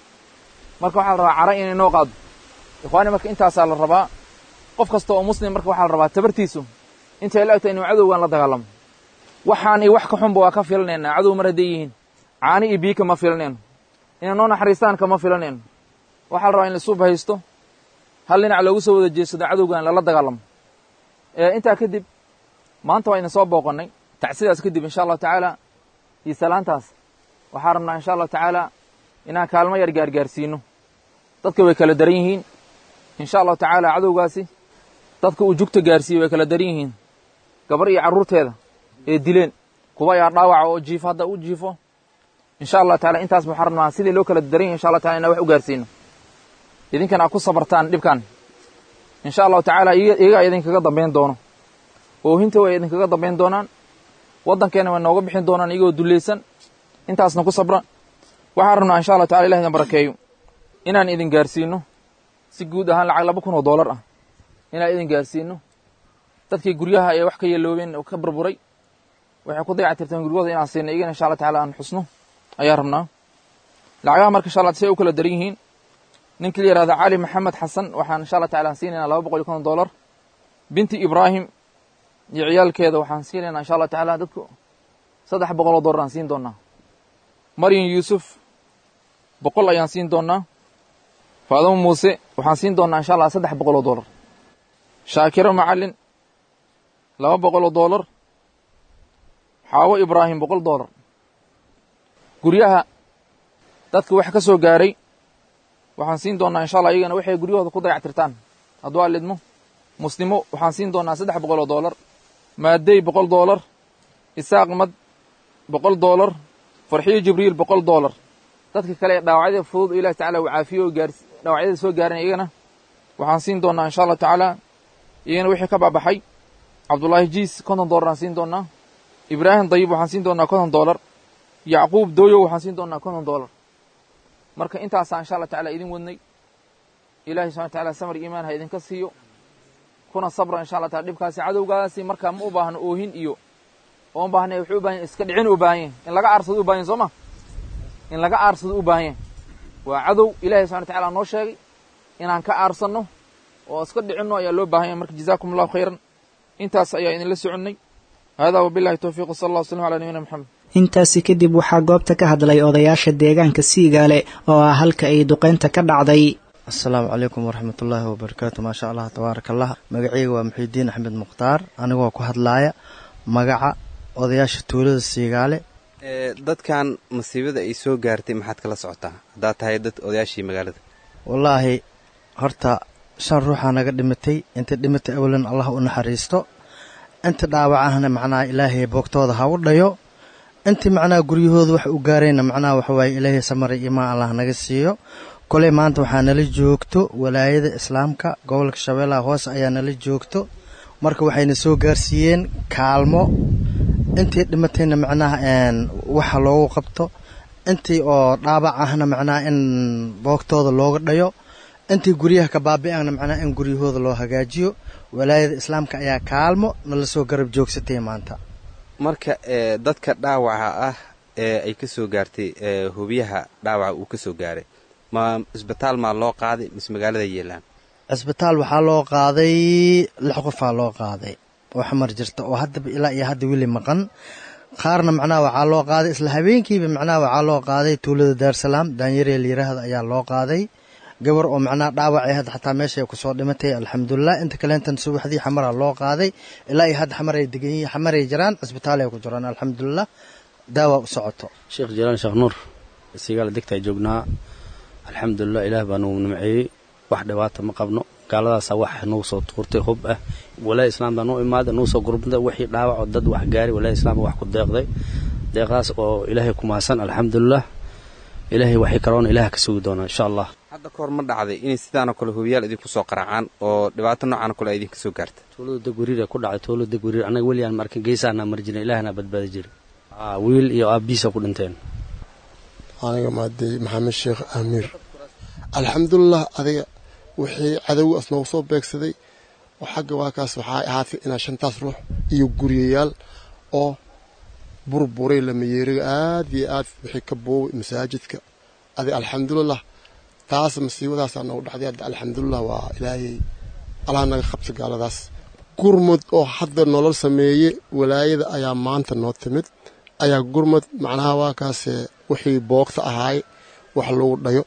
I: marka waxa la rabaa cara in noo qaado ikhwaani marka intaas la rabaa qof kasta oo muslim marka waxa la rabaa tabartiisu inta ay laagtay inuu cadowgan la dagaalamo waxaan ay wax ka xun waa ka filanayna cadow mar hadeeyihiin caani iyo biika ma filanayna inaan naxariistaan kama filaneen waxa la rabaa in la suub haysto hal dhinac lagu soo wada jeesado cadowgan la dagaalamo inta kadib maanta waa in soo booqanay tacsidaas kadib insha Allah Ta'ala iyo salaantaas waxa rabnaa insha Allah Ta'ala inaan kaalmo yar gaarsiino dadka way kala daran yihiin insha Allah Ta'ala cadowgaasi dadka uu jugta gaarsiiyay way kala daran yihiin gabar iyo caruurteeda ee dileen kuwa yaa dhaawac oo jiif hadda u jiifo إن شاء الله تعالى أنت أصبح حرنا سيدي لو كلا الدرين إن شاء الله تعالى إنه وحو قارسين إذن كان أكو صبرتان دبكان إن شاء الله تعالى إيغا إذن كقضى بين دونه وهنتوا إذن كقضى بين دونان وضن كان من نوغب بحين دونان إيغو دوليسان أنت أصنكو صبرا وحرنا إن شاء الله تعالى إلهي نبركيو إنان إذن قارسينو سيقود أهان لعقل بكون $1 إنان إذن قارسينو تدكي قريها أي وحكي يلوين وكبر بري وحكو ضيعة ترتين قريها إنان سينا إيغان إن شاء الله تعالى أن حسنه ayaa rabnaa lacagaha marka insha Allah si ay u kala daran yihiin ninkii yiraahdo Ali Maxamed Xasan waxaan insha Allah Ta'ala siinayna $200 binti Ibrahim iyo ciyaalkeeda waxaan siinayna insha Allah Ta'ala dadku $300 aan siin doonaa Maryam Yusuf $100 ayaan siin doonaa Faadimo Muuse waxaan siin doonaa insha Allah $300 Shaakiro Macallin $200 Xaawo Ibrahim $100 guryaha dadka wax ka soo gaaray waxaan siin doonaa insha Allah iyagana waxay guryahooda ku dayactirtaan hadduu aalidmo muslimo waxaan siin doonaa $300 maaday $100 isaaq mad $100 farxiyo jibriil $100 dadka kale dhaawacyada fudud Ilaahay Ta'ala uu caafiyo dhaawacyada soo gaaran iyagana waxaan siin doonaa insha Allah Ta'ala iyagana wixii ka baabaxay Abdullahi Jiis $50 aan siin doonaa Ibrahim Dayib waxaan siin doonaa $50 يعقوب دويو وحسين دونا $50 marka intaas aan insha Allah Ta'ala idin wadnay Ilaahay Subhanahu wa Ta'ala samir iimaan ha idin ka siiyo kuna sabra insha Allah Ta'ala dibkaasi cadowgaasi marka ma u baahno oohin iyo oo baahnay wuxuu u baahan iska dhicin u baahan in laga aarsado u baahan Soomaa in laga aarsado u baahan waa cadow Ilaahay Subhanahu wa Ta'ala noo sheegay inaan ka aarsano oo iska dhicino ayaa loo baahan marka jazaakumullahu khayran intaas ayaa idin la soconay hada wa billahi tawfiiq sallallahu alayhi wa sallam ala nabiyina Muhammad
B: intaasi kadib waxaa goobta ka hadlay odayaasha deegaanka Siigaale oo ah halka ay duqeynta ka dhacday.
J: Assalaamu calaykum waraxmatullaahi wabarakaatu. maasha Allah tabaarakallah. magacayga waa Muxiidiin Axmed Mukhtaar, anigoo ku hadlaaya magaca odayaasha tuulada Siigaale.
K: dadkan masiibada ay soo gaartay maxaad kala socotaa haddaad tahay dad odayaashii magaalada?
J: wallaahi horta 5 ruuxa naga dhimatay, inta dhimatay awalan Allah u naxariisto, inta dhaawacahna macnaa Ilaahay boogtooda ha u dhayo, inta macnaa guryahooda wax u gaarayna macnaa waxa waaye Ilaahay samar iyo imaan Allah naga siiyo. kolay maanta waxaa nala joogto walaayada islaamka gobolka Shabeellaha Hoose ayaa nala joogto, marka waxayna soo gaarsiiyeen kaalmo intii dhimatayna macnaa waxa loogu qabto, intii oo dhaabac ahna macnaa in boogtooda looga dhayo, intii guryaha ka baabi'ana macnaa in guryahooda loo hagaajiyo. walaayada islaamka ayaa kaalmo nala soo garab joogsatay maanta.
K: marka dadka dhaawaca ah ay ka soo gaartay hubiyaha dhaawaca uu ka soo gaaray ma isbitaal ma loo qaaday mis magaalada yeelaan?
J: isbitaal waxaa loo qaaday 6 qof loo qaaday oo xamar jirta oo hadda ilaa iyo hadda wili maqan. qaarna macnaa waxaa loo qaaday isla habeenkiiba macnaa waxaa loo qaaday tuulada Daarsalaam daanyare liiraahda ayaa loo qaaday. gabar oo macnaa dhaawacay hadda xataa meesha ku soo dhimatay alxamdulillah. inta kale intan subaxdii xamar loo qaaday ilaa iyo hadda xamar ay degan yihiin, xamar ay jiraan, isbitaal ay ku jiraan alxamdulillah, daawa u socoto.
L: Sheekh Jalaan Sheekh Nuur Siigaale degta joognaa alxamdulillah, ilaah baa nagu nimceeyay, wax dhibaato ma qabno. gaaladaas wax noo soo tuurtay hub ah, walaal islaamda noo imaada noo soo gurbada wixii dhaawac oo dad wax gaari walaal islaamda wax ku deeqday deeqaas oo ilaahay ku maasan alxamdulillah. ilaahay waxay karoon ilaah ka sugi doona insha Allah.
K: hadda koor ma dhacday in sidaan kale hubiyaal idinku soo qaracaan oo dhibaato noocan kale idinku soo gaartay?
L: tuulada guriga ku dhacay, tuulada guriga anaga waliyan markii geesaana marjina ilaahna badbaadi jiray. wiil iyo aabiisa ku dhinteen.
M: aniga maadey maxamed sheekh amiir alxamdulillah. adiga wixii cadow asnoo soo beegsaday oo xagga waakaas waxaa ahaatay inaa 5 ruux iyo guriyayaal oo burburay lama yeeriga aad iyo aad wixii ka boobay masaajidka. adiga alxamdulillah taas masiibadaas nagu dhacday alxamdulillah. waa ilaahay Allah naga qabta gaaladaas. gurmud oo hadda nolol sameeyay walaayada ayaa maanta noo timid, ayaa gurmud macnaha waakaas wixii boogta ahaay wax lagu dhayo,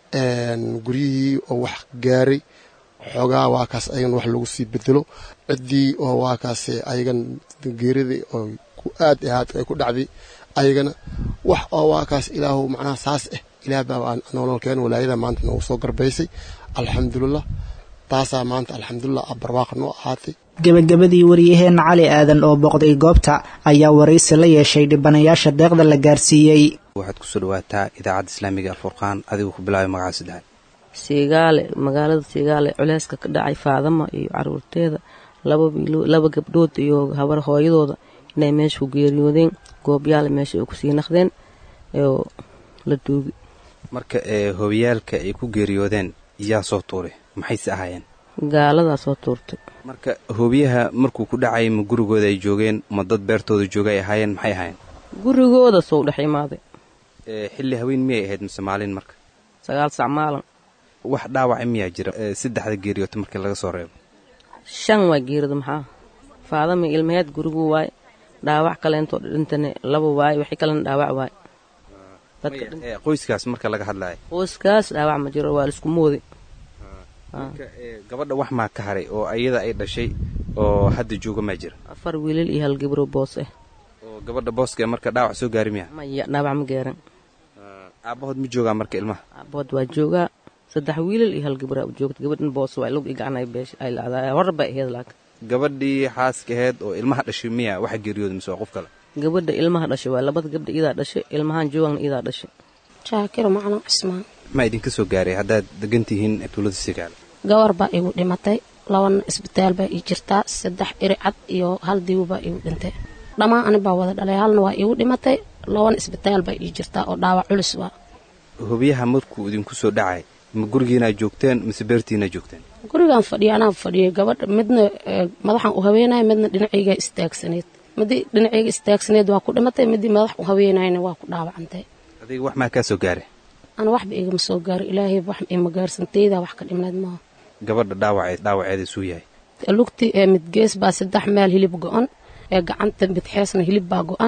M: guryihii oo wax gaaray xogaa waakaas ayagan wax lagu sii bedelo, ciddii oo waakaas ayagan geeridii oo ku aad ay ku dhacday ayagana wax oo waakaas ilaahu macnaha saas ilaah baa nololkeen walaayada maanta nagu soo garbaysay alxamdulillah. taasaa maanta alxamdulillah barwaaqo noo ahaatay.
B: gabagabadii wariyaheen Cali Aadan oo boqday goobta ayaa waraysi la yeeshay dhibanayaasha deeqda la gaarsiiyay.
K: waxaad ku soo dhawaataa idaacadda islaamiga Alfurqaan adigoo ku bilaabay magaca saddexaad.
N: Siigaale magaalada Siigaale culeyska ka dhacay Faadama iyo caruurteeda laba gabdhood iyo habar hooyadooda inay meesha ku geeriyoodeen, goobyaal meesha ay ku sii naqdeen oo la duubi.
K: marka hooyaalka ay ku geeriyoodeen yaa soo tuuray maxay ahaayeen?
N: gaalada soo tuurtay.
K: marka hoobiyaha markuu ku dhacay ma gurigooda ay joogeen ma dad beertooda joogay ahaayeen maxay ahaayeen?
N: gurigooda soo dhex imaaday.
K: xilli haween miyay ahayd mise maalin? marka
N: 9 saac maalin.
K: wax dhaawac miyaa jira 3 geeriyood markii laga soo reebo?
N: 5 waa geeriyood. maxaa Faadama ilmeed gurigu waay, dhaawac kale inta dhintane 2 waay, wixii kale dhaawac waay.
K: qoyskaas marka laga hadlayo
N: qoyskaas dhaawac ma jiro, waa isku moodi.
K: gabadha wax ma ka haray oo ayada ay dhashay oo hadda jooga ma jira?
N: 4 wiilal iyo 1 gabar boos ah.
K: oo gabadha booska marka dhaawac soo gaari miya?
N: maya dhaawac ma gaarin.
K: aabahood ma joogaa marka ilmaha?
N: aabahood waa joogaa, 3 wiilal iyo 1 gabar joogta. gabadhan boos waa lug igacanay beesh ay laadaay horba aheed laakiin
K: gabadhii xaaska aheed oo ilmaha dhashay miya waxa geeriyooda mise qof kale?
N: gabadha ilmaha dhashay waa labada gabdha idaa dhashay, ilmahan joogan idaa dhashay.
O: Shaakir macna Ismaan.
K: ma idinka soo gaaray haddaad degantihiin tuulada Siigaale?
O: gawar baa igu dhimatay, 2 isbitaal baa ii jirtaa, 3 iri cad iyo 1 diiw baa igu dhintay. dhamaan ani baa wada dhalay, halna waa igu dhimatay, 2 isbitaal baa ii jirtaa oo dhaawac culus waa.
K: hubiyaha markuu idinku soo dhacay ma gurigiina joogteen mise beertiina joogteen?
O: gurigaan fadhiyanaa fadhiyay. gabadha midna madaxan u haweenay, midna dhinacayga istaagsaneed. midii dhinacayga istaagsaneed waa ku dhimatay, midii madax u haweenayna waa ku dhaawacantay.
K: adiga wax ma ka soo gaaray?
O: ana waxba igama soo gaaray, ilaahay wax ima gaarsantayda wax ka dhimnayd ma.
K: gabadha dhaawaceeda suu yahay?
O: lugti mid gees baa 3 meel hilib go'an, gacanta bidxeesna hilib baa go'an,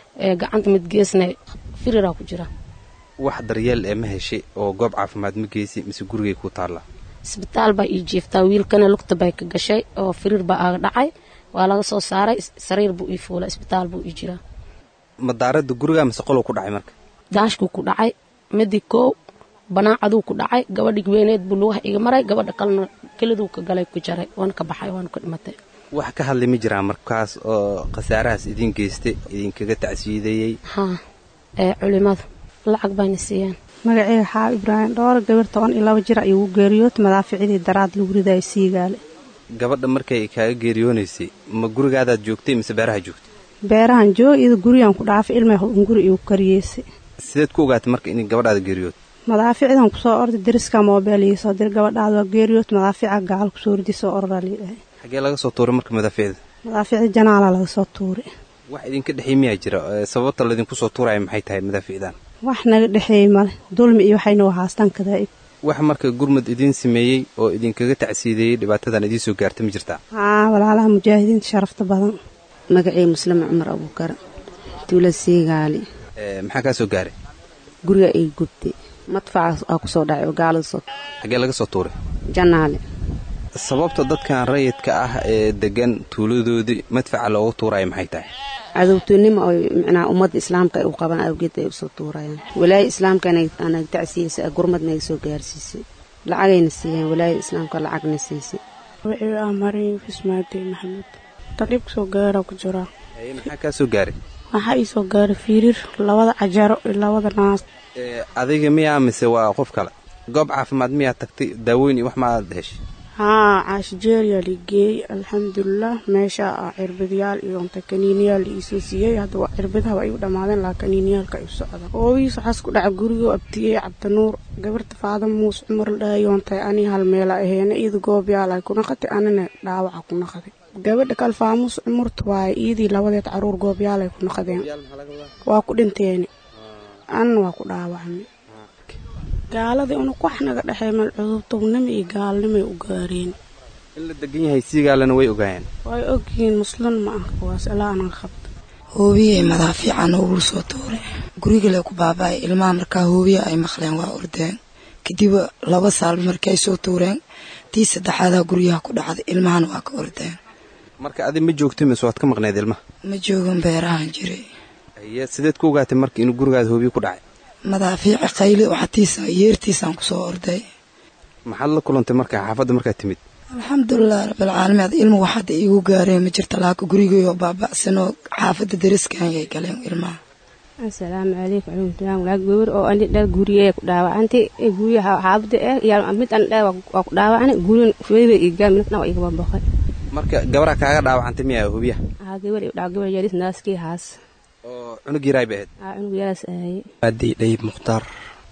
O: gacanta mid geesna firiraa ku jira.
K: wax daryeel ma heshay oo goob caafimaad ma geysay mise gurigay ku taala?
O: isbitaal baa ii jiiftaa, wiilkana lugta bay ka gashay oo firir baa aaga dhacay, waa laga soo saaray, sariir buu ii fuulay, isbitaal buu ii jiraa.
K: madaarada guriga mise qolku ku dhacay marka?
O: daashkuu ku dhacay, midi koow banaacaduu ku dhacay, gabadhi weyneed buu lugaha iga maray, gabadha kalena keliduu ka galay ku jaray, waan ka baxay, waan ka dhimatay.
K: wax ka hadlay ma jiraan markaas oo khasaarahaas idin geystay idinkaga tacsiideeyay?
O: haa culimada lacag bayna siiyeen.
P: magacayga xaa Ibraahim Dhoor, gabar 12 jir ayuu geeriyood madaaficii daraad lagu riday Siigaale.
K: gabadha markay kaaga geeriyoonaysay ma gurigaadaad joogtay mise beeraha joogtay?
P: beerahan joogay gurigan ku dhaafay ilmaha guri uu kariyeysay.
K: sideed ku ogaatay marka in gabadhaada geeriyood?
P: madaaficiidan ku soo orday dariska mobilii soo dir gabadhaada geeriyood madaafica gacal ku soo ridii soo orraalay.
K: xagee laga soo tuuray marka madaaficida?
P: madaaficida janaala laga soo tuuray.
K: wax idinka dhaxeemiya jira sababta la idinku soo tuuray maxay tahay madaaficidan?
P: wax naga dhaxeey male dulmi iyo waxayna haastan kadaa.
K: wax marka gurmad idin sameeyay oo idinkaga tacsiideeyay dhibaatadan idin soo gaartay ma jirtaa?
P: walaalaha mujaahidiinta sharafta badan.
Q: magacay Muslim Umar Abuukar, tuula Siigaale.
K: maxaa ka soo gaaray?
Q: guriga ay gubtay, madfac ku soo dhacay oo gaalada soo.
K: xagee laga soo tuuray?
Q: Janaale.
K: sababta dadkan rayidka ah ee degan tuuladoodii madfaca loogu tuuray maxay tahay?
Q: cadowtinimo oo macnaa ummadda islaamka ay u qabaan awgeed ay u soo tuurayaan. walaay islaamkana ana tacsiisay gurmadna ay soo gaarsiisay, lacagayna siiyeen, walaay islaamka lacagna siisay.
P: wixii amarin Ismaadey Maxamed talib soo gaara ku jira.
K: maxaa ka soo gaaray?
P: waxa ay soo gaaray firir labada cajaro iyo labada naas.
K: adiga miyaa mise waa qof kale? goob caafimaad miyaa tagtay daaweyn iyo wax ma aad heshay?
P: caashjeeriya ligey alxamdulilah, meesha cirbadyaal iyo kaniiniyaal iisoo siiyey. hadda waa cirbadaha ay u dhammaadeen laa kaniiniyaalka ay u socdaan. oogiis waxaas ku dhaca gurigoo abtiyey cabdinuur, gabarta Faadama Muuse Cumar la dhahayoontay ani hal meela aheena iyada goobyaal ay ku naqatay, anina dhaawaca ku naqaday. gabadha kale Faamus Cumurta waaye iyadii labadeed caruur goobyaal ay ku naqadeen, waa ku dhinteeni, anna waa ku dhaawacmay. gaaladii una wax naga dhaxay mal cudubtownimo iyo gaalnimo u gaareen.
K: in la degan yahay Siigaalena way ogaayeen?
P: way ogyihiin, muslim ma ah kuwaas ilaa aan qabto.
R: hoobiye madaafiican ugu soo tuuray guriga la ku baabay, ilmaha markaa hoobiye ay maqleen waa ordeen. kadib 2 saal markay soo tuureen tii saddexaad guriga ku dhacday, ilmahan waa ka ordeen.
K: marka adi ma joogtay mise waad ka maqneed ilmaha?
R: ma joogan, beerahan jiray.
K: sideed ku ogaatay marka in gurigaada hoobiye ku dhacay? madaafiic
R: qayli waxtiisa yeertiisaan ku soo orday.
K: maxaad la kulantay marka xaafadda markaad timid?
R: alxamdulilah rabbil caalamiin, ilmu waxaad iigu gaareen ma jirta, laakiin gurigayo baaba'sanoo xaafadda dariskan ay galeen ilmaha.
S: assalaamu calaykum warahmatullahi wabarakatuh. gabar oo aan dhal guriga ku dhaawacantay guriga xaafadda iyo mid aan dhal waa ku dhaawacnay guriga weeyba iga midna waa iga baqay.
K: marka gabara kaaga dhaawacantay miyaa hoobiyaha?
S: gabar yaris naaskii haas
K: oo cunug yaray baad?
S: cunug yaras ay
T: aadi Dayib Mukhtaar.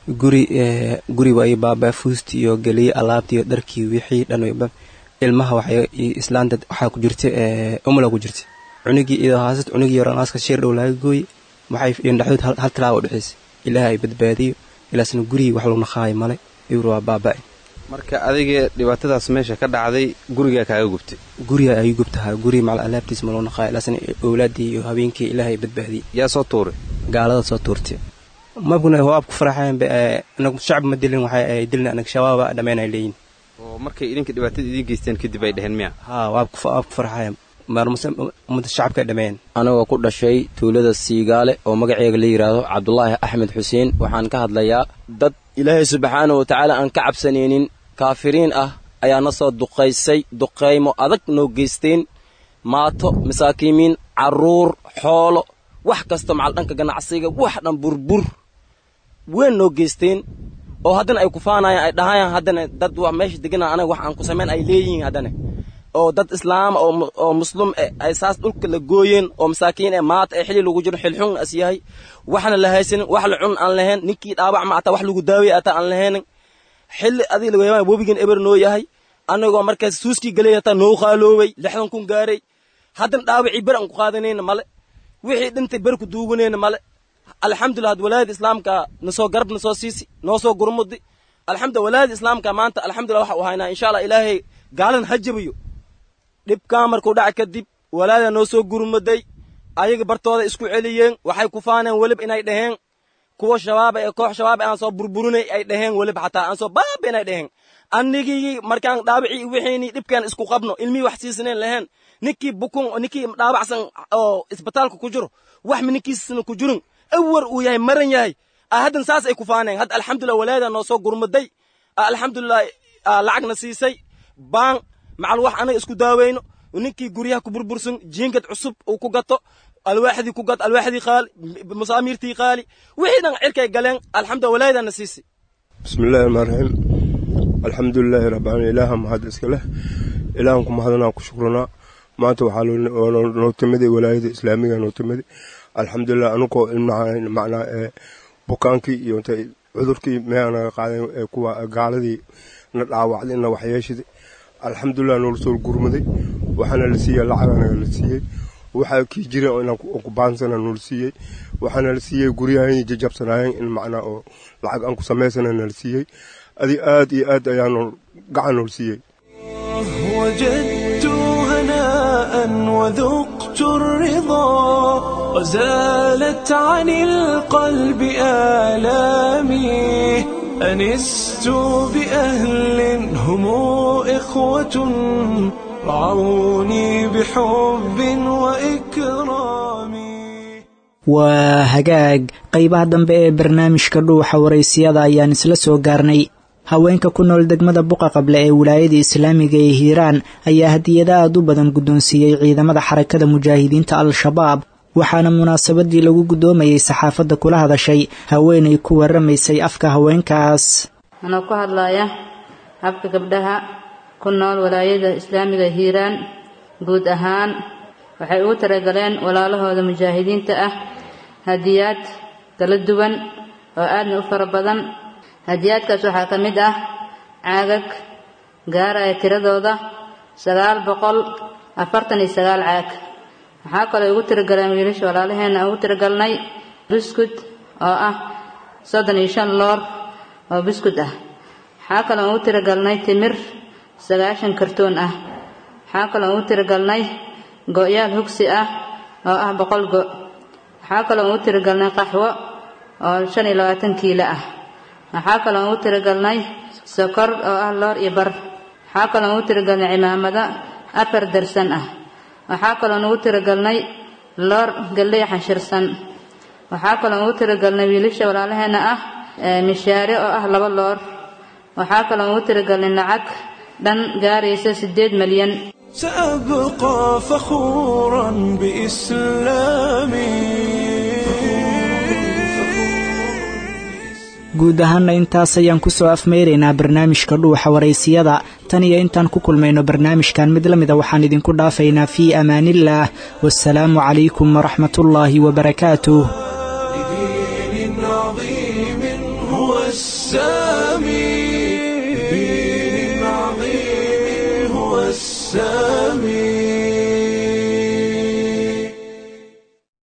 T: guriga ay baaba fuusti iyo galiyay alaabtii iyo dharkii wixii dhan wayba. ilmaha waxay islaanta waxa ku jirtay umula ku jirtay, cunugii iyo haasad cunugii yar naaska sheer dhow laga gooy, waxay indhaxood hal talaawo dhixis. ilaahay badbaadiyo, ilaasna guriga wax lagu naqaay male iyo waa baaba.
K: marka adiga dhibaatadaas meesha ka dhacday guriga kaaga gubtay?
T: guriga ay gubtahay, guri macal alaabtiis ma loo naqaay, ilaasna awlaadii iyo habeenkii ilaahay badbaadiyo.
K: yaa soo tuuray?
T: gaalada soo tuurtay. mabuna waa ku faraxeen anagu shacab ma dilin, waxay ay dilna anaga shabaab dhameynay leeyin.
K: oo markay idinka dhibaatada idin geysteen kadib ay dhaheen miya?
T: waa ku faraxeen ummadda shacabka dhameen.
U: anagoo ku dhashay tuulada Siigaale oo magaceega la yiraahdo Cabdullaahi Axmed Xuseen, waxaan ka hadlayaa dad Ilaahay subxaanahu wa ta'aala aan ka cabsanaynin, kaafiriin ah ayaa na soo duqaysay, duqaymo adag noo geysteen, maato, masaakiimiin, caruur, xoolo, wax kasta macal dhanka ganacsiga, wax dhan burbur weyn noo geysteen. oo haddana ay ku faanayaan, ay dhahayaan haddana dad wax meesha degan anaga wax aan ku samayn ay leeyihiin. haddana oo dad islaam oo muslim ay saas dhulka la gooyeen, oo masaakiin maat ay xili lagu jiro xilxun as yahay, waxna la haysan, wax la cun aan lahayn, ninkii dhaawac ma ata wax lagu daaweey ata aan lahayn, xilli adiga laga yaabaa webigan eber noo yahay, anagoo markaas suuskii galay ata noo qaaloobay 60 kun gaaray. haddana dhaawacii bar aan ku qaadanayna male, wixii dhintay bar ku duuganayna male. alxamdulilah walaayada islaamka nasoo garab nasoo siisi, noo soo gurmudi. alxamdulilah walaayada islaamka maanta alxamdulilah waxa uu haynaa insha Allah ilaahay gaalan hajabiyo. dhibka markuu dhac kadib walaayada noo soo gurmuday, ayaga bartooda isku celiyeen waxay ku faaneen welib inay dhaheen kuwa shabaaba ee koox shabaab aan soo burburinay ay dhaheen welib xataa aan soo baab inay dhaheen annigii markaan dhaabici wixiini dhibkan isku qabno ilmi wax siisaneen lahayn ninkii bukun ninkii dhaabacsan oo isbitaalka ku jiro wax minkiisna ku jirin awar uu yahay maran yahay haddan saas ay ku faaneen had alxamdulillah walaada noo soo gurmaday alxamdulillah lacagna siisay baan macal wax anaga isku daaweyno ninkii guryaha ku burbursan jiingad cusub uu ku gato alwaaxdii ku gato alwaaxdii qaali masaamirtii qaali wixii dhan cirkay galeen alxamdulillah walaadana siisay
C: bismillaahi rahmaani rahiim alxamdulilaahi rabbil aalamiin ilaaha mahad iska leh ilaahan ku mahadnaa ku shukranaa maanta waxaa noo timiday walaayada islaamiga noo timiday alxamdulillah anugoo macnaa bukaankii iyo intay cudurkii meanaga qaadeen kuwa gaaladii na dhaawacday na waxyeeshaday alxamdulillah noola soo gurmaday waxaana la siiyey lacaganaga la siiyey waxaa kii jira inaan ku baansana noola siiyey waxaana la siiyey guryahan jajabsanaayeen in macnaa oo lacag aan ku samaysana la siiyey adi aad iyo aad ayaanu gacan noola siiyey
A: وجدت هناء وذقت الرضا وزالت عن القلب آلامي أنست بأهل هم إخوة رعوني بحب وإكرام
B: waa hagaag qaybaha dambe ee barnaamijka dhuuxa waraysiyada ayaan isla soo gaarnay haweenka ku nool degmada buqa qable ee wilaayada islaamiga ee hiiraan ayaa hadiyada aad u badan guddoonsiiyey ciidamada xarakada mujaahidiinta al-shabaab waxaana munaasabadii lagu guddoomayey saxaafadda kula hadashay haweenay ku waramaysay afka haweenkaas
V: anoo ku hadlaya habka gabdhaha ku nool walaayada islaamiga hiiraan guud ahaan waxay ugu talagaleen walaalahooda mujaahidiinta ah hadiyaad kala duwan oo aadna u fara badan hadiyaadkaas waxaa ka mid ah caagag gaaraya tiradooda 949 caag waxaa kaloo ugu talagaleen wiilasha walaalaheena ugu talagalnay biskud oo ah 35 loor oo biskud ah waxaa kaloo ugu talagalnay timir 90 kartoon ah waxaa kaloo ugu talagalnay go'yaal hugsi ah oo ah 100 go' waxaa kaloo ugu talagalnay qaxwo oo 25 kiilo ah waxaa kaloo ugu talagalnay sokor oo ah loor iyo bar waxaa kaloo ugu talagalnay cimaamada 4 darsan ah waxaa kaloo ugu talagalnay loor galley xanshirsan waxaa kaloo ugu talagalnay wiilasha walaalaheena ah mishaare oo ah 2 loor waxaa kaloo ugu talagalnay lacag dhan gaaraysa 8 milyan
A: سأبقى فخورا بإسلامي
B: guud ahaanna intaas ayaan ku soo afmeyraynaa barnaamijka dhuuxa waraysiyada tan iyo intaan ku kulmayno barnaamijkan mid la mida waxaan idinku dhaafaynaa fii amaanillaah wassalaamu calaykum waraxmatullaahi wabarakaatuh.